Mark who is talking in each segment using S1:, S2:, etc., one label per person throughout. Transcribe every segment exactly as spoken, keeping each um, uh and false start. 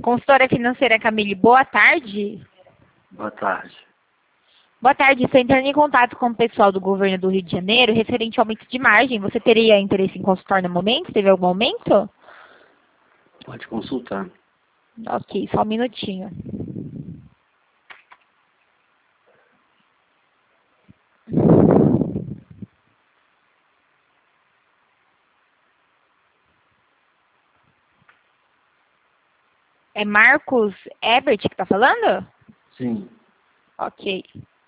S1: Consultora financeira Camille, boa tarde.
S2: Boa tarde.
S1: Boa tarde, estou entrando em contato com o pessoal do governo do Rio de Janeiro referente ao aumento de margem. Você teria interesse em consultar no momento? Teve algum aumento?
S2: Pode consultar.
S1: Ok, só um minutinho. É Marcos Ebert que está falando?
S2: Sim.
S1: Ok.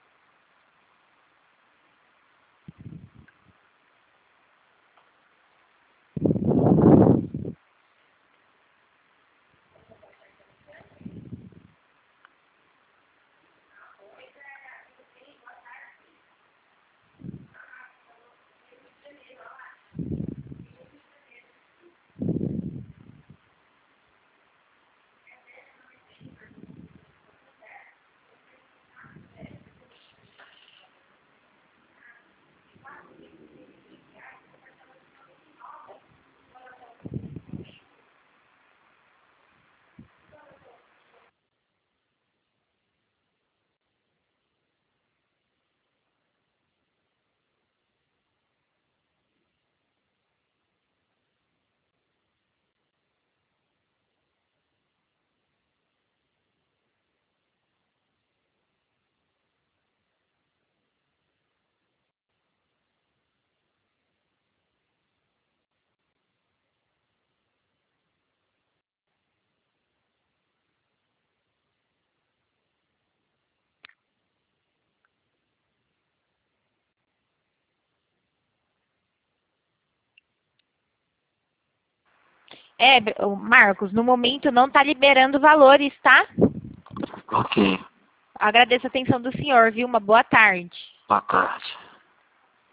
S1: É, o Marcos, no momento não está liberando valores, tá?
S2: Ok.
S1: Agradeço a atenção do senhor, viu? Uma boa tarde.
S2: Boa tarde.